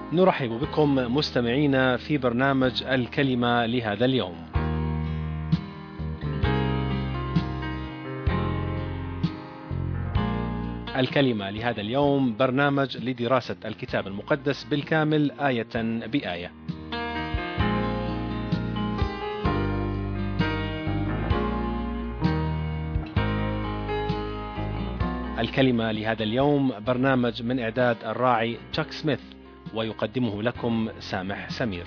نرحب بكم مستمعينا في برنامج الكلمة لهذا اليوم. الكلمة لهذا اليوم برنامج لدراسة الكتاب المقدس بالكامل آية بآية. الكلمة لهذا اليوم برنامج من إعداد الراعي تشاك سميث، ويقدمه لكم سامح سمير.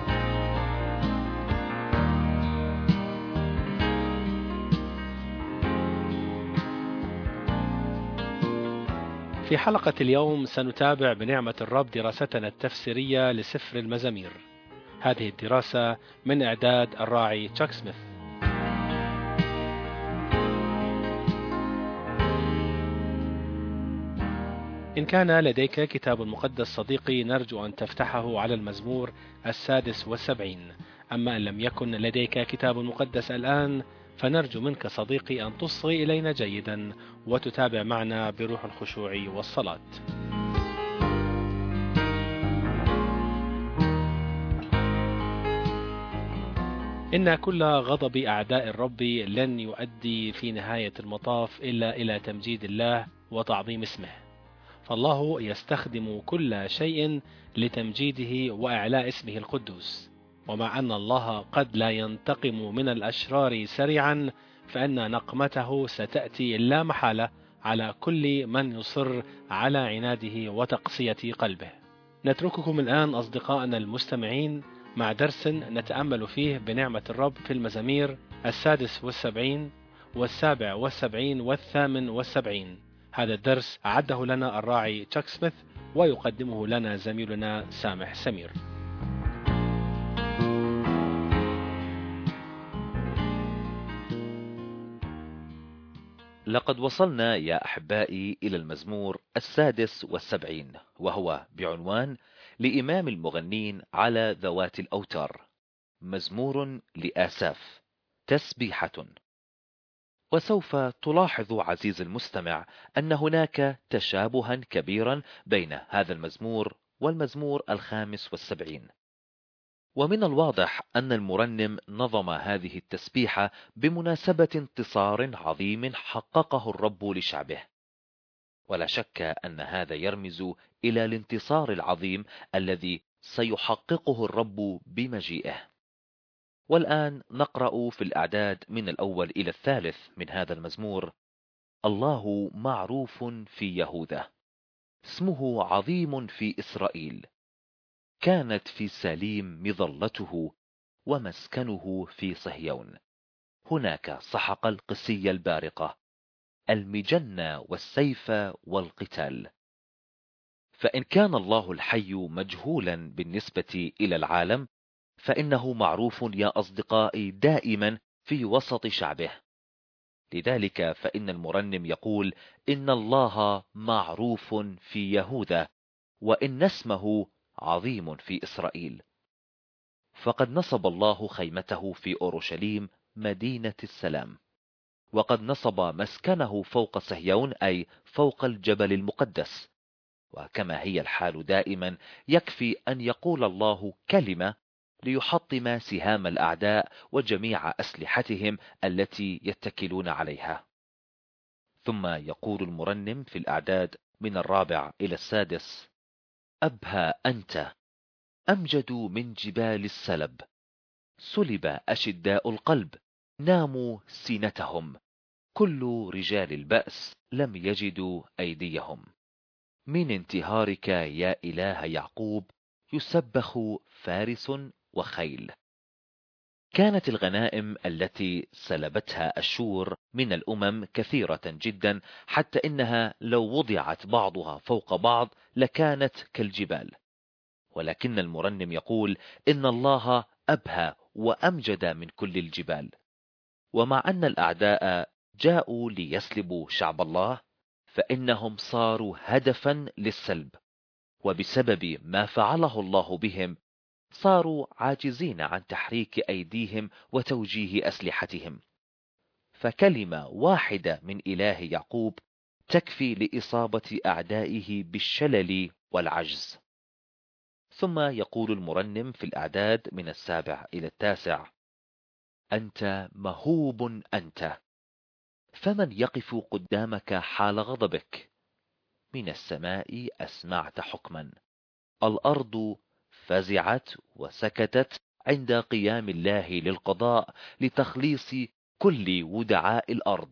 في حلقة اليوم سنتابع بنعمة الرب دراستنا التفسيرية لسفر المزامير. هذه الدراسة من إعداد الراعي تشاك سميث. إن كان لديك كتاب مقدس صديقي، نرجو أن تفتحه على المزمور 76. أما إن لم يكن لديك كتاب مقدس الآن، فنرجو منك صديقي أن تصغي إلينا جيدا وتتابع معنا بروح الخشوع والصلاة. إن كل غضب أعداء الرب لن يؤدي في نهاية المطاف إلا إلى تمجيد الله وتعظيم اسمه، فالله يستخدم كل شيء لتمجيده وإعلاء اسمه القدوس. ومع أن الله قد لا ينتقم من الأشرار سريعا، فإن نقمته ستأتي لا محالة على كل من يصر على عناده وتقسية قلبه. نترككم الآن أصدقائنا المستمعين مع درس نتأمل فيه بنعمة الرب في المزامير 76 و77 و78. هذا الدرس أعده لنا الراعي تشاك سميث، ويقدمه لنا زميلنا سامح سمير. لقد وصلنا يا أحبائي إلى المزمور 76، وهو بعنوان لإمام المغنين على ذوات الأوتار، مزمور لآساف، تسبيحة. وسوف تلاحظ عزيز المستمع أن هناك تشابها كبيرا بين هذا المزمور والمزمور 75. ومن الواضح أن المرنم نظم هذه التسبيحة بمناسبة انتصار عظيم حققه الرب لشعبه، ولا شك أن هذا يرمز إلى الانتصار العظيم الذي سيحققه الرب بمجيئه. والآن نقرأ في الأعداد من الأول إلى الثالث من هذا المزمور: الله معروف في يهوذا، اسمه عظيم في إسرائيل، كانت في سليم مظلته، ومسكنه في صهيون. هناك سحق القسي البارقة، المجنة والسيف والقتال. فإن كان الله الحي مجهولا بالنسبة إلى العالم، فإنه معروف يا أصدقائي دائما في وسط شعبه. لذلك فإن المرنم يقول إن الله معروف في يهوذا، وإن اسمه عظيم في إسرائيل. فقد نصب الله خيمته في أورشليم مدينة السلام، وقد نصب مسكنه فوق صهيون، أي فوق الجبل المقدس. وكما هي الحال دائما، يكفي أن يقول الله كلمة ليحطم سهام الأعداء وجميع أسلحتهم التي يتكلون عليها. ثم يقول المرنم في الأعداد من 4 إلى 6: أبهى أنت، أمجد من جبال السلب، سلب أشداء القلب، ناموا سينتهم، كل رجال البأس لم يجدوا أيديهم. من انتهارك يا إله يعقوب يسبخ فارس وخيل. كانت الغنائم التي سلبتها أشور من الأمم كثيرة جدا، حتى إنها لو وضعت بعضها فوق بعض لكانت كالجبال. ولكن المرنم يقول إن الله أبهى وأمجد من كل الجبال. ومع أن الأعداء جاءوا ليسلبوا شعب الله، فإنهم صاروا هدفا للسلب، وبسبب ما فعله الله بهم صاروا عاجزين عن تحريك أيديهم وتوجيه أسلحتهم. فكلمة واحدة من إله يعقوب تكفي لإصابة أعدائه بالشلل والعجز. ثم يقول المرنم في الأعداد من 7 إلى 9: أنت مهوب أنت، فمن يقف قدامك حال غضبك؟ من السماء أسمعت حكما، الأرض فزعت وسكتت عند قيام الله للقضاء لتخليص كل ودعاء الأرض.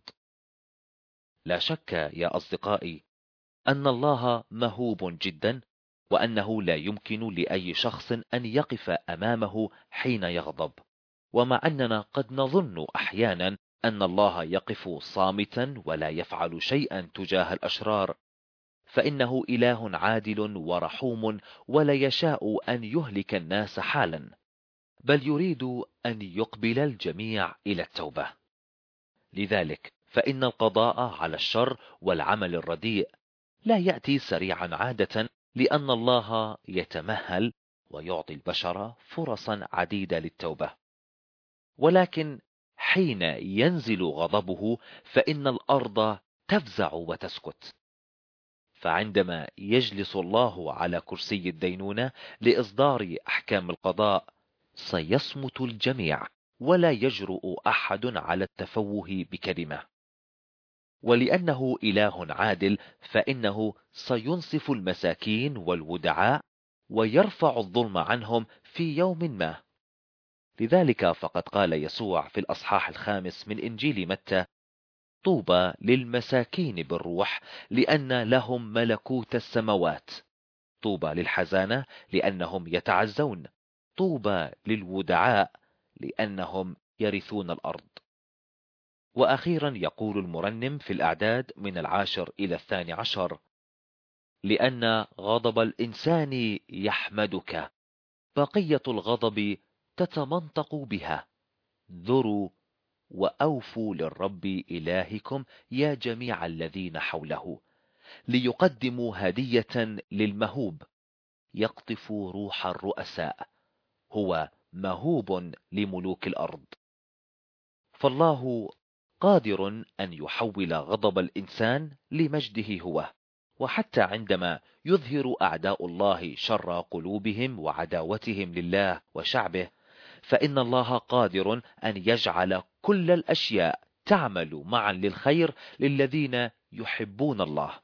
لا شك يا أصدقائي أن الله مهوب جدا، وأنه لا يمكن لأي شخص أن يقف أمامه حين يغضب، ومع أننا قد نظن أحيانا أن الله يقف صامتا ولا يفعل شيئا تجاه الأشرار، فإنه إله عادل ورحوم، ولا يشاء أن يهلك الناس حالا، بل يريد أن يقبل الجميع إلى التوبة. لذلك فإن القضاء على الشر والعمل الرديء لا يأتي سريعا عادة، لأن الله يتمهل ويعطي البشر فرصا عديدة للتوبة، ولكن حين ينزل غضبه فإن الأرض تفزع وتسكت. فعندما يجلس الله على كرسي الدينونة لإصدار أحكام القضاء سيصمت الجميع، ولا يجرؤ أحد على التفوه بكلمة. ولأنه إله عادل فإنه سينصف المساكين والودعاء ويرفع الظلم عنهم في يوم ما. لذلك فقد قال يسوع في الأصحاح 5 من إنجيل متى: طوبى للمساكين بالروح لأن لهم ملكوت السماوات، طوبى للحزانة لأنهم يتعزون، طوبى للودعاء لأنهم يرثون الأرض. وأخيرا يقول المرنم في الأعداد من 10 إلى 12: لأن غضب الإنسان يحمدك، بقية الغضب تتمنطق بها، ذروا وأوفوا للرب إلهكم يا جميع الذين حوله، ليقدموا هدية للمهوب، يقطف روح الرؤساء، هو مهوب لملوك الأرض. فالله قادر أن يحول غضب الإنسان لمجده هو، وحتى عندما يظهر أعداء الله شر قلوبهم وعداوتهم لله وشعبه، فإن الله قادر أن يجعل كل الأشياء تعمل معا للخير للذين يحبون الله.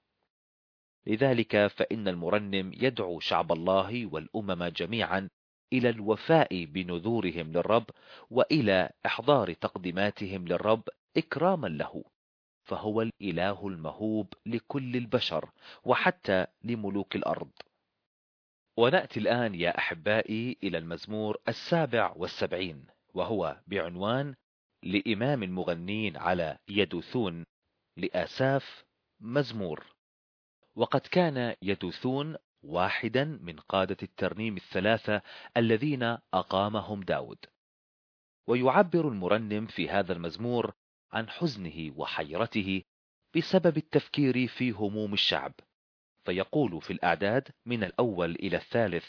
لذلك فإن المرنم يدعو شعب الله والأمم جميعا إلى الوفاء بنذورهم للرب، وإلى إحضار تقديماتهم للرب إكراما له، فهو الإله المهوب لكل البشر وحتى لملوك الأرض. ونأتي الآن يا أحبائي إلى المزمور 77، وهو بعنوان لإمام المغنين على يدوثون لآساف مزمور. وقد كان يدوثون واحدا من قادة الترنيم 3 الذين أقامهم داود. ويعبر المرنم في هذا المزمور عن حزنه وحيرته بسبب التفكير في هموم الشعب، فيقول في الأعداد من 1 إلى 3: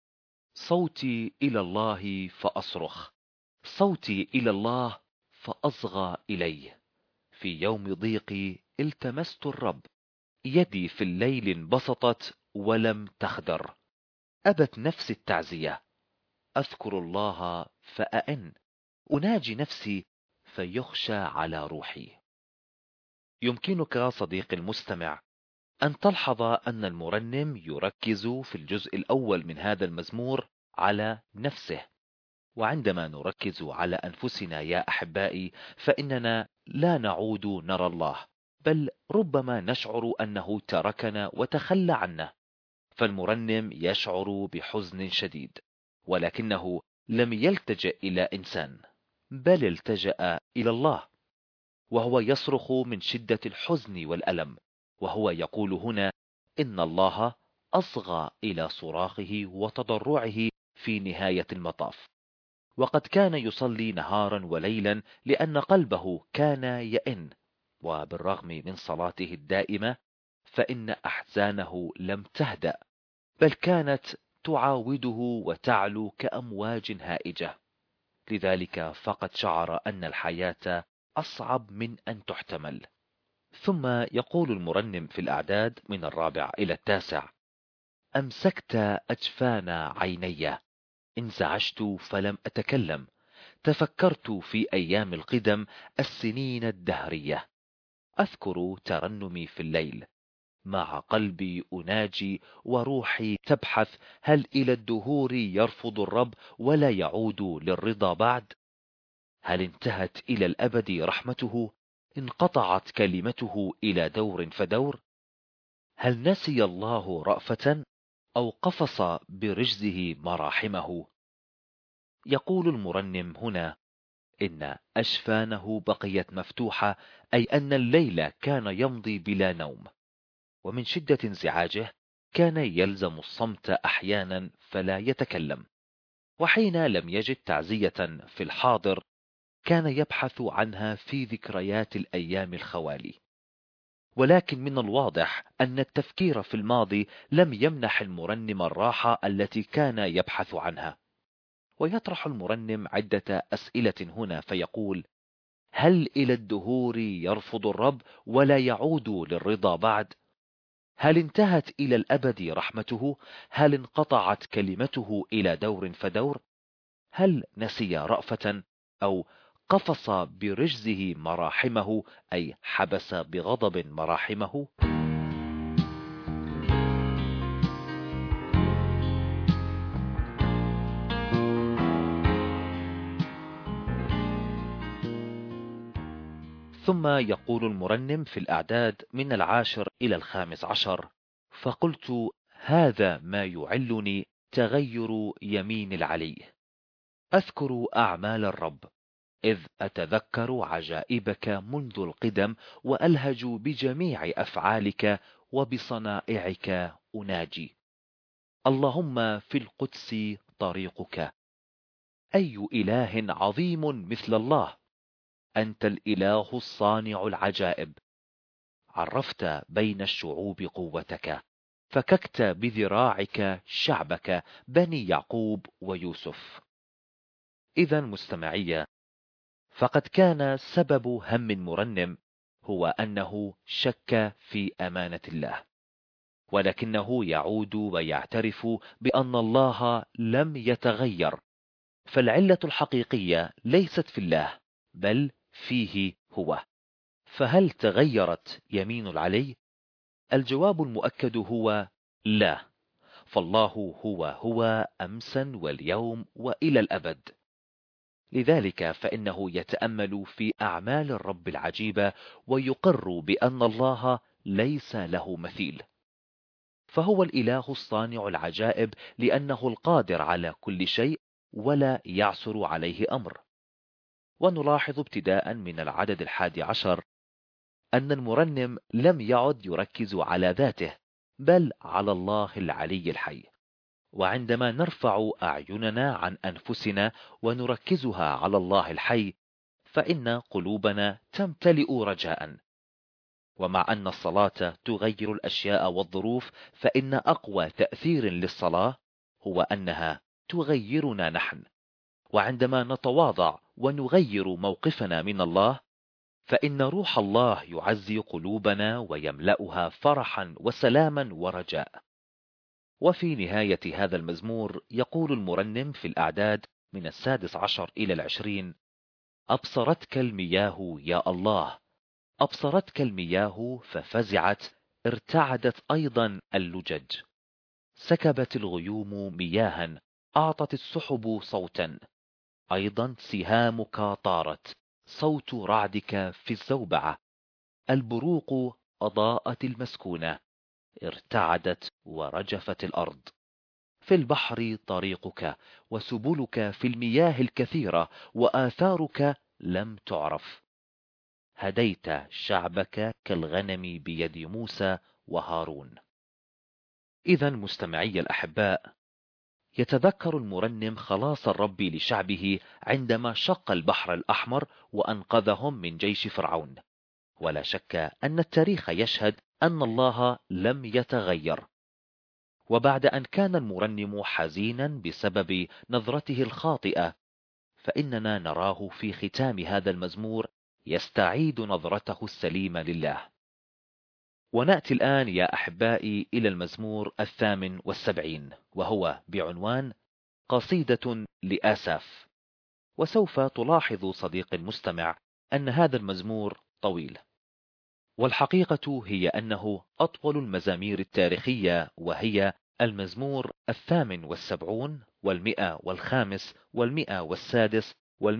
صوتي إلى الله فأصرخ، صوتي إلى الله فأصغى إليه، في يوم ضيقي التمست الرب، يدي في الليل انبسطت ولم تخدر، أبت نفسي التعزية، أذكر الله فأئن، أناجي نفسي فيخشى على روحي. يمكنك صديقي المستمع أن تلحظ أن المرنم يركز في الجزء الأول من هذا المزمور على نفسه، وعندما نركز على أنفسنا يا أحبائي فإننا لا نعود نرى الله، بل ربما نشعر أنه تركنا وتخلى عنا. فالمرنم يشعر بحزن شديد، ولكنه لم يلتجأ إلى إنسان، بل التجأ إلى الله، وهو يصرخ من شدة الحزن والألم، وهو يقول هنا إن الله أصغى إلى صراخه وتضرعه في نهاية المطاف. وقد كان يصلي نهارا وليلا لأن قلبه كان يئن، وبالرغم من صلاته الدائمة فإن أحزانه لم تهدأ، بل كانت تعاوده وتعلو كأمواج هائجة. لذلك فقد شعر أن الحياة أصعب من أن تحتمل. ثم يقول المرنم في الأعداد من 4 إلى 9: أمسكت أجفان عيني، انزعجت فلم أتكلم، تفكرت في أيام القدم، السنين الدهرية. أذكر ترنمي في الليل، مع قلبي أناجي وروحي تبحث، هل إلى الدهور يرفض الرب ولا يعود للرضا بعد؟ هل انتهت إلى الأبد رحمته، انقطعت كلمته إلى دور فدور؟ هل نسي الله رأفة أو قفص برجزه مراحمه؟ يقول المرنم هنا إن أشفانه بقيت مفتوحة، أي أن الليل كان يمضي بلا نوم، ومن شدة انزعاجه كان يلزم الصمت أحيانا فلا يتكلم، وحين لم يجد تعزية في الحاضر كان يبحث عنها في ذكريات الأيام الخوالي. ولكن من الواضح أن التفكير في الماضي لم يمنح المرنم الراحة التي كان يبحث عنها. ويطرح المرنم عدة أسئلة هنا فيقول: هل إلى الدهور يرفض الرب ولا يعود للرضا بعد؟ هل انتهت إلى الأبد رحمته؟ هل انقطعت كلمته إلى دور فدور؟ هل نسي رأفة أو قفص برجزه مراحمه، أي حبس بغضب مراحمه؟ ثم يقول المرنم في الأعداد من 10 إلى 15: فقلت: هذا ما يعلني تغير يمين العلي. أذكر أعمال الرب، إذ أتذكر عجائبك منذ القدم، وألهج بجميع أفعالك وبصنائعك أناجي. اللهم في القدس طريقك. أي إله عظيم مثل الله؟ أنت الإله الصانع العجائب. عرفت بين الشعوب قوتك، فككت بذراعك شعبك بني يعقوب ويوسف. إذا مستمعية، فقد كان سبب هم مرنم هو أنه شك في أمانة الله، ولكنه يعود ويعترف بأن الله لم يتغير، فالعلة الحقيقية ليست في الله بل فيه هو. فهل تغيرت يمين العلي؟ الجواب المؤكد هو لا، فالله هو أمسا واليوم وإلى الأبد. لذلك فإنه يتأمل في أعمال الرب العجيبة ويقر بأن الله ليس له مثيل، فهو الإله الصانع العجائب لأنه القادر على كل شيء ولا يعسر عليه أمر. ونلاحظ ابتداء من العدد 11 أن المرنم لم يعد يركز على ذاته بل على الله العلي الحي. وعندما نرفع أعيننا عن أنفسنا ونركزها على الله الحي فإن قلوبنا تمتلئ رجاء. ومع أن الصلاة تغير الأشياء والظروف، فإن أقوى تأثير للصلاة هو أنها تغيرنا نحن. وعندما نتواضع ونغير موقفنا من الله، فإن روح الله يعزي قلوبنا ويملأها فرحا وسلاما ورجاء. وفي نهاية هذا المزمور يقول المرنم في الأعداد من 16 إلى 20: أبصرتك المياه يا الله، أبصرتك المياه ففزعت، ارتعدت أيضا اللجج. سكبت الغيوم مياها، أعطت السحب صوتا، أيضا سهامك طارت، صوت رعدك في الزوبعة. البروق أضاءت المسكونة، ارتعدت ورجفت الأرض. في البحر طريقك، وسبلك في المياه الكثيرة، وآثارك لم تعرف. هديت شعبك كالغنم بيد موسى وهارون. إذا مستمعي الأحباء، يتذكر المرنم خلاص الرب لشعبه عندما شق البحر الأحمر وأنقذهم من جيش فرعون. ولا شك أن التاريخ يشهد أن الله لم يتغير. وبعد أن كان المرنم حزينا بسبب نظرته الخاطئة، فإننا نراه في ختام هذا المزمور يستعيد نظرته السليمة لله. ونأتي الآن يا أحبائي إلى المزمور 78، وهو بعنوان قصيدة لآساف. وسوف تلاحظ صديقي المستمع أن هذا المزمور طويل، والحقيقة هي أنه أطول المزامير التاريخية، وهي المزمور 78 و105 و106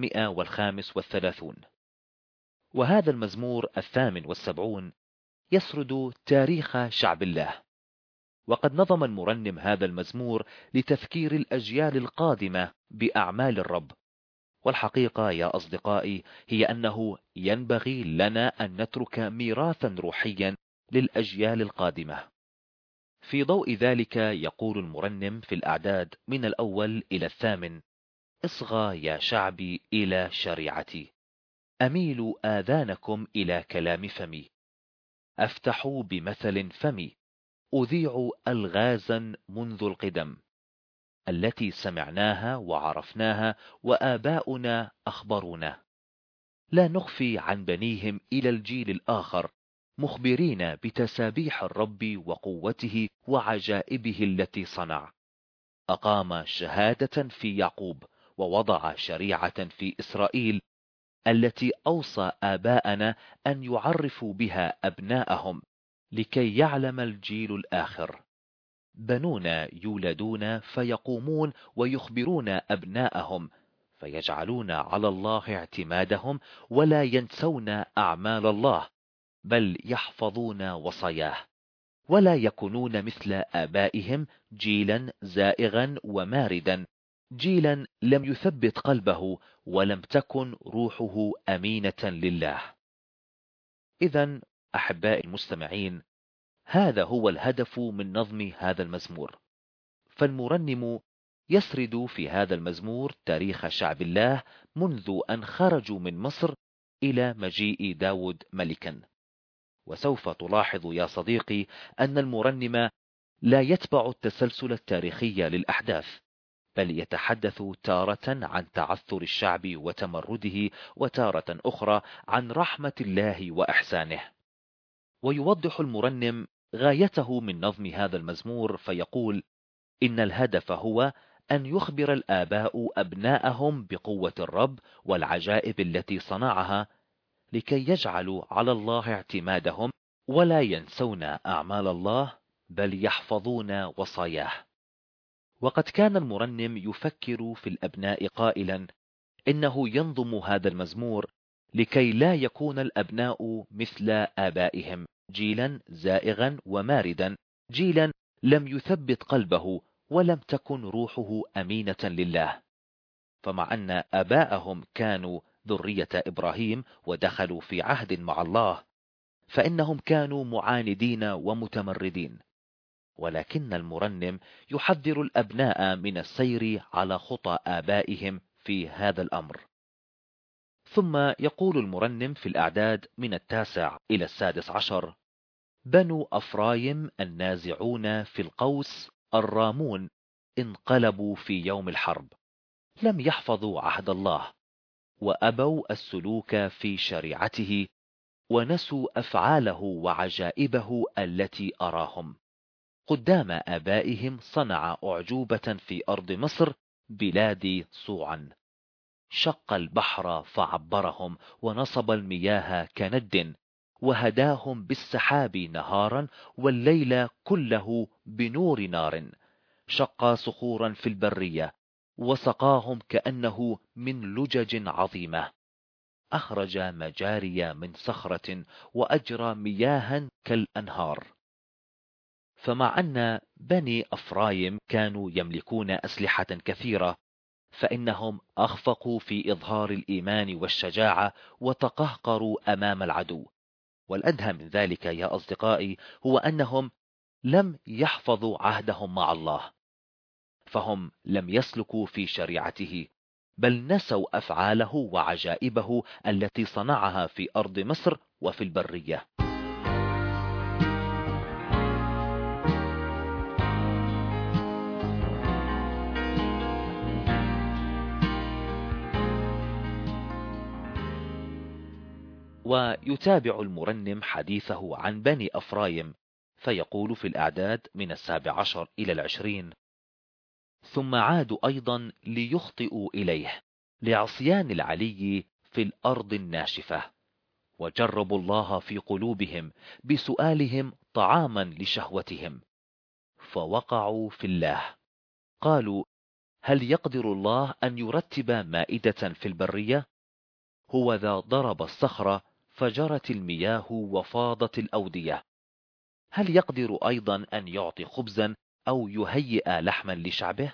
و135. وهذا المزمور 78 يسرد تاريخ شعب الله، وقد نظم المرنم هذا المزمور لتذكير الأجيال القادمة بأعمال الرب. والحقيقة يا أصدقائي هي أنه ينبغي لنا أن نترك ميراثا روحيا للأجيال القادمة. في ضوء ذلك يقول المرنم في الأعداد من الأول إلى الثامن: اصغى يا شعبي إلى شريعتي، أميلوا آذانكم إلى كلام فمي، أفتحوا بمثل فمي، أذيع ألغازا منذ القدم، التي سمعناها وعرفناها وآباؤنا أخبرونا. لا نخفي عن بنيهم إلى الجيل الآخر، مخبرين بتسابيح الرب وقوته وعجائبه التي صنع. أقام شهادة في يعقوب، ووضع شريعة في إسرائيل، التي أوصى آباءنا أن يعرفوا بها أبناءهم، لكي يعلم الجيل الآخر. بنونا يولدون فيقومون ويخبرون أبناءهم، فيجعلون على الله اعتمادهم، ولا ينسون أعمال الله، بل يحفظون وصاياه، ولا يكونون مثل آبائهم، جيلا زائغا وماردا، جيلا لم يثبت قلبه، ولم تكن روحه أمينة لله. إذن أحبائي المستمعين، هذا هو الهدف من نظم هذا المزمور. فالمرنم يسرد في هذا المزمور تاريخ شعب الله منذ أن خرجوا من مصر إلى مجيء داود ملكا. وسوف تلاحظ يا صديقي أن المرنم لا يتبع التسلسل التاريخي للأحداث، بل يتحدث تارة عن تعثر الشعب وتمرده، وتارة أخرى عن رحمة الله وإحسانه. ويوضح المرنم غايته من نظم هذا المزمور فيقول: إن الهدف هو أن يخبر الآباء أبناءهم بقوة الرب والعجائب التي صنعها، لكي يجعلوا على الله اعتمادهم، ولا ينسون أعمال الله، بل يحفظون وصاياه. وقد كان المرنم يفكر في الأبناء قائلا إنه ينظم هذا المزمور لكي لا يكون الأبناء مثل آبائهم، جيلا زائغا وماردا، جيلا لم يثبت قلبه، ولم تكن روحه أمينة لله. فمع أن آباءهم كانوا ذرية إبراهيم ودخلوا في عهد مع الله، فإنهم كانوا معاندين ومتمردين. ولكن المرنم يحذر الأبناء من السير على خطى آبائهم في هذا الأمر. ثم يقول المرنم في الأعداد من 9 إلى 16: بنو أفرايم النازعون في القوس الرامون انقلبوا في يوم الحرب، لم يحفظوا عهد الله، وأبوا السلوك في شريعته، ونسوا أفعاله وعجائبه التي أراهم. قدام آبائهم صنع أعجوبة في أرض مصر، بلاد صوعا. شق البحر فعبرهم، ونصب المياه كند، وهداهم بالسحاب نهارا، والليل كله بنور نار. شق صخورا في البرية، وسقاهم كأنه من لجج عظيمة. أخرج مجاري من صخرة، وأجرى مياها كالأنهار. فمع أن بني أفرايم كانوا يملكون أسلحة كثيرة، فإنهم أخفقوا في إظهار الإيمان والشجاعة، وتقهقروا أمام العدو. والأدهى من ذلك يا أصدقائي هو أنهم لم يحفظوا عهدهم مع الله، فهم لم يسلكوا في شريعته، بل نسوا أفعاله وعجائبه التي صنعها في أرض مصر وفي البرية. ويتابع المرنم حديثه عن بني أفرايم، فيقول في الأعداد من 17 إلى 20: ثم عادوا أيضا ليخطئوا إليه لعصيان العلي في الأرض الناشفة، وجربوا الله في قلوبهم بسؤالهم طعاما لشهوتهم، فوقعوا في الله. قالوا: هل يقدر الله أن يرتب مائدة في البرية؟ هو ذا ضرب الصخرة فجرت المياه وفاضت الأودية. هل يقدر أيضا أن يعطي خبزا أو يهيئ لحما لشعبه؟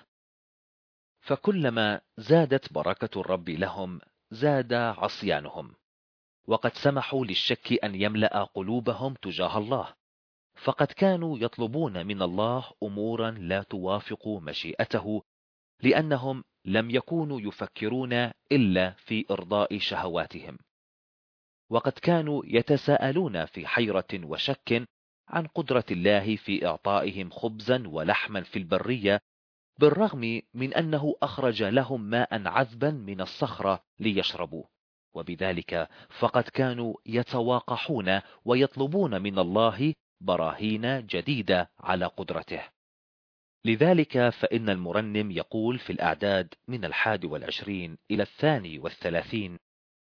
فكلما زادت بركة الرب لهم زاد عصيانهم، وقد سمحوا للشك أن يملأ قلوبهم تجاه الله، فقد كانوا يطلبون من الله أمورا لا توافق مشيئته، لأنهم لم يكونوا يفكرون إلا في إرضاء شهواتهم، وقد كانوا يتساءلون في حيرة وشك عن قدرة الله في إعطائهم خبزا ولحما في البرية، بالرغم من أنه أخرج لهم ماء عذبا من الصخرة ليشربوا. وبذلك فقد كانوا يتواقحون ويطلبون من الله براهين جديدة على قدرته. لذلك فإن المرنم يقول في الأعداد من 21 إلى 32: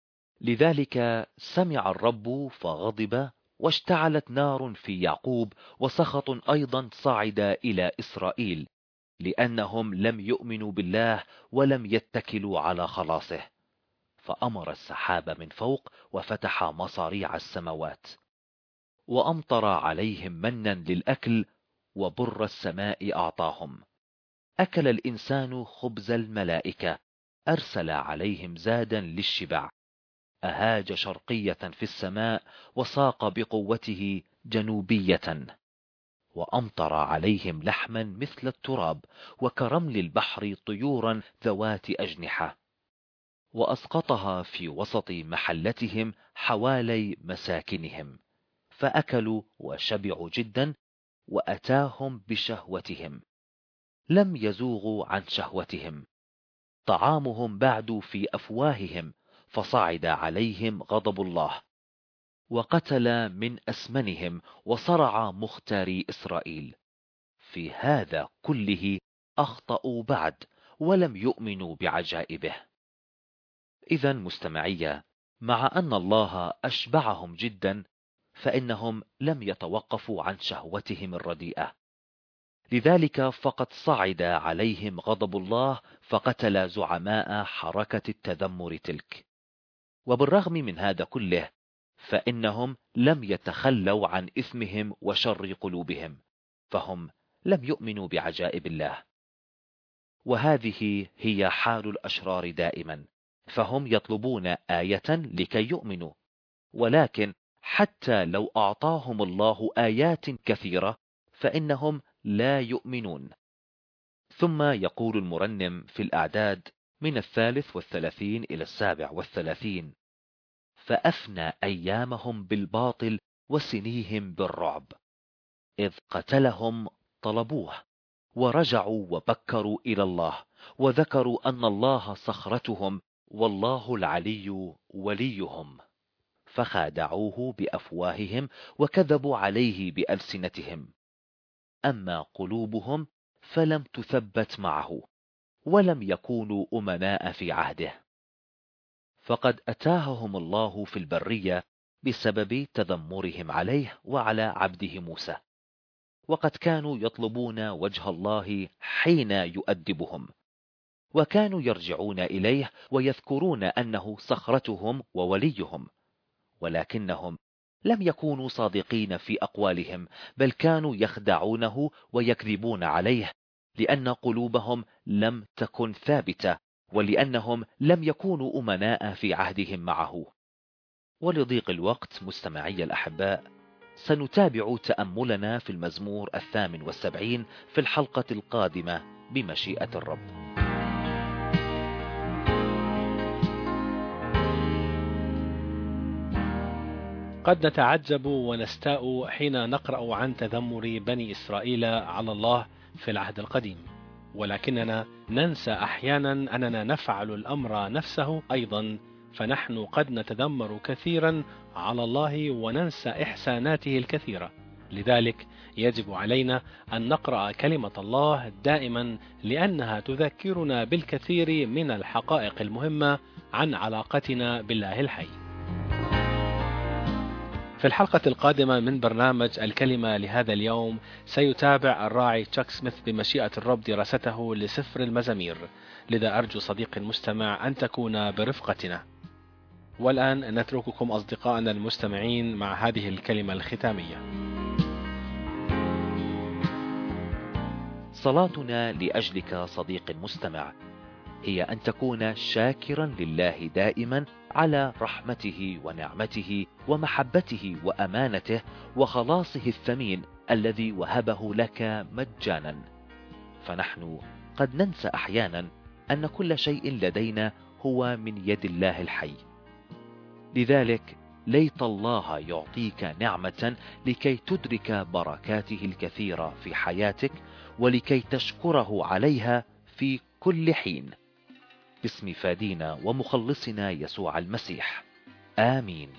لذلك سمع الرب فغضب، واشتعلت نار في يعقوب، وسخط أيضا صعد إلى إسرائيل، لأنهم لم يؤمنوا بالله ولم يتكلوا على خلاصه. فأمر السحاب من فوق وفتح مصاريع السماوات، وأمطر عليهم منا للأكل، وبر السماء أعطاهم. أكل الإنسان خبز الملائكة، أرسل عليهم زادا للشبع. أهاج شرقية في السماء، وساق بقوته جنوبية. وأمطر عليهم لحما مثل التراب، وكرمل البحر طيورا ذوات أجنحة، وأسقطها في وسط محلتهم حوالي مساكنهم، فأكلوا وشبعوا جدا، وأتاهم بشهوتهم، لم يزوغوا عن شهوتهم. طعامهم بعد في أفواههم، فصعد عليهم غضب الله، وقتل من أسمنهم، وصرع مختاري إسرائيل. في هذا كله أخطأوا بعد، ولم يؤمنوا بعجائبه. إذا مستمعية، مع أن الله أشبعهم جدا، فإنهم لم يتوقفوا عن شهوتهم الرديئة. لذلك فقد صعد عليهم غضب الله، فقتل زعماء حركة التذمر تلك. وبالرغم من هذا كله، فإنهم لم يتخلوا عن إثمهم وشر قلوبهم، فهم لم يؤمنوا بعجائب الله. وهذه هي حال الأشرار دائما، فهم يطلبون آية لكي يؤمنوا، ولكن حتى لو أعطاهم الله آيات كثيرة فإنهم لا يؤمنون. ثم يقول المرنم في الأعداد من 33 إلى 37: فأفنى أيامهم بالباطل، وسنيهم بالرعب، إذ قتلهم طلبوه، ورجعوا وبكروا إلى الله، وذكروا أن الله صخرتهم، والله العلي وليهم، فخادعوه بأفواههم، وكذبوا عليه بألسنتهم. أما قلوبهم فلم تثبت معه، ولم يكونوا أمناء في عهده. فقد أتاههم الله في البرية بسبب تذمرهم عليه وعلى عبده موسى، وقد كانوا يطلبون وجه الله حين يؤدبهم، وكانوا يرجعون إليه ويذكرون أنه صخرتهم ووليهم، ولكنهم لم يكونوا صادقين في أقوالهم، بل كانوا يخدعونه ويكذبون عليه، لأن قلوبهم لم تكن ثابتة، ولأنهم لم يكونوا أمناء في عهدهم معه. ولضيق الوقت مستمعي الأحباء، سنتابع تأملنا في المزمور 78 في الحلقة القادمة بمشيئة الرب. قد نتعجب ونستاء حين نقرأ عن تذمر بني إسرائيل على الله في العهد القديم، ولكننا ننسى أحيانا أننا نفعل الأمر نفسه أيضا فنحن قد نتذمر كثيرا على الله وننسى إحساناته الكثيرة. لذلك يجب علينا أن نقرأ كلمة الله دائما، لأنها تذكرنا بالكثير من الحقائق المهمة عن علاقتنا بالله الحي. في الحلقة القادمة من برنامج الكلمة لهذا اليوم سيتابع الراعي تشاك سميث بمشيئة الرب دراسته لسفر المزامير، لذا أرجو صديقي المستمع أن تكون برفقتنا. والآن نترككم أصدقائنا المستمعين مع هذه الكلمة الختامية. صلاتنا لأجلك صديقي المستمع هي أن تكون شاكرا لله دائما على رحمته ونعمته ومحبته وأمانته وخلاصه الثمين الذي وهبه لك مجانا. فنحن قد ننسى أحيانا أن كل شيء لدينا هو من يد الله الحي. لذلك ليت الله يعطيك نعمة لكي تدرك بركاته الكثيرة في حياتك ولكي تشكره عليها في كل حين. باسم فادينا ومخلصنا يسوع المسيح، آمين.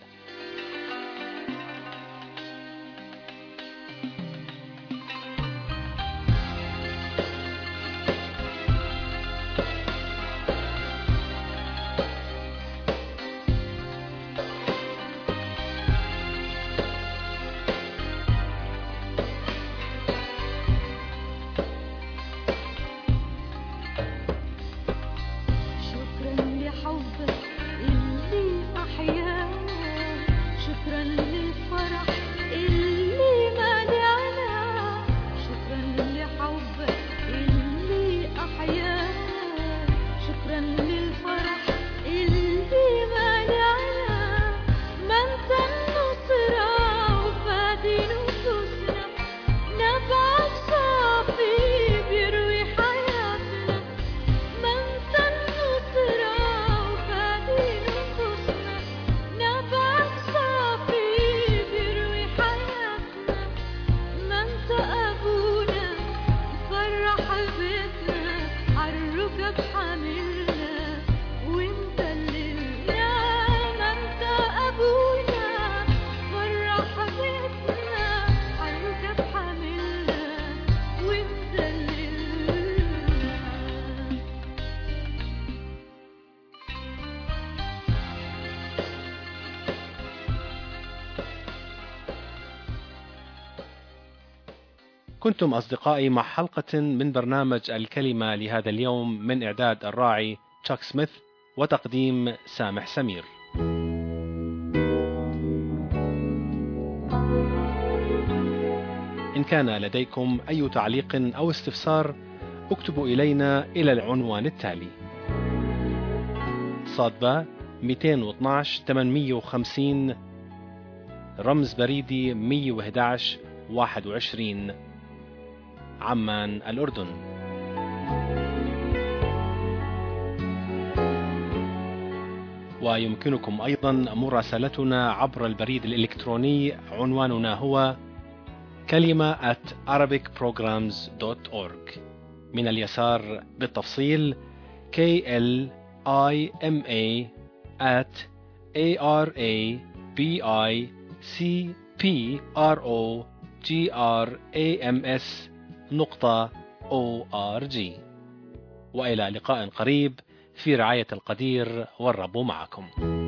كنتم أصدقائي مع حلقة من برنامج الكلمة لهذا اليوم من إعداد الراعي تشاك سميث وتقديم سامح سمير. إن كان لديكم أي تعليق أو استفسار اكتبوا إلينا إلى العنوان التالي: صادبة 212 850 رمز بريدي 111 21 عمان الأردن. ويمكنكم أيضا مراسلتنا عبر البريد الإلكتروني، عنواننا هو كلمة @arabicprograms.org. من اليسار بالتفصيل KLIMA@arabicprograms.org. وإلى لقاء قريب في رعاية القدير، والرب معكم.